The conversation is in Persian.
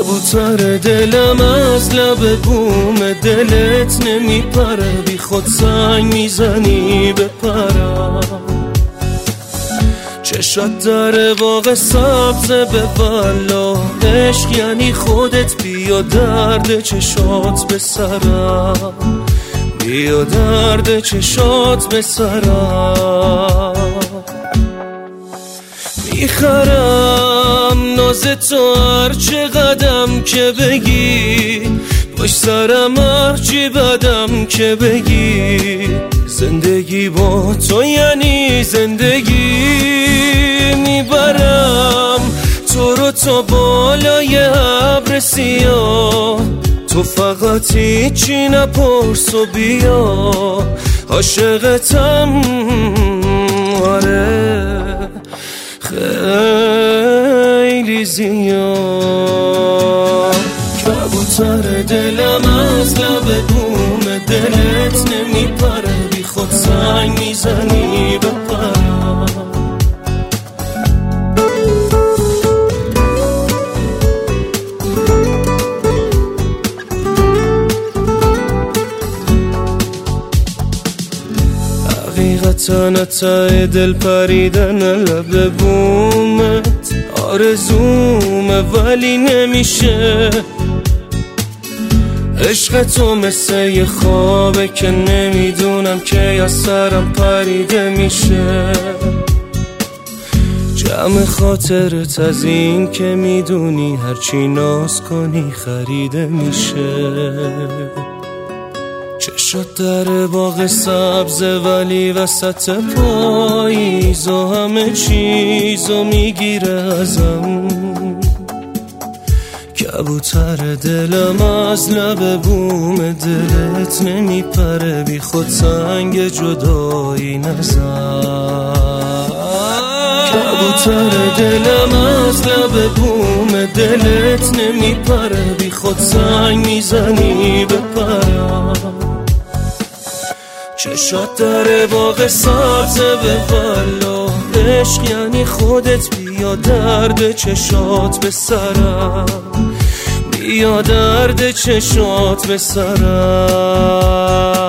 کبوتر دلم از لب بوم دلت نمیپره، بی خود سنگ میزنی بپرم. چشات در باغ سبز به والا، عشق یعنی خودت، بیا درد چشات به سرم، بیا درد چشات به سرم. میخرم ناز تو هر چه قدم که بگی، باش سرم هرچی بدم که بگی. زندگی با تو یعنی زندگی، میبرم تو رو تا بالای ابر سیاه. تو فقط هیچی نپرس و بیا، عاشقتم آره خیلی زیاد. کبوتر دلم از لب بوم دلت نمیپره، بی خود سنگ میزنی بپرم. حقیقتا ته دل پریدن لب بومت آرزومه ولی نمیشه. عشق تو مثل یه خوابه که نمیدونم که یا سرم پریده میشه. جمع خاطرت از این که میدونی هرچی ناز کنی خریده میشه. چشات در باغ سبز ولی وسط پاییز و همه چیزو میگیره ازم. کبوتر دلم از لب بوم دلت نمیپره، بی خود سنگ جدایی نزن. کبوتر دلم از لب بوم دلت نمیپره، بی خود سنگ میزنی بپرم. چشات در باغ سبز به والا، عشق یعنی خودت، بیا درد چشات به سرم، بیا درد چشات به سرم.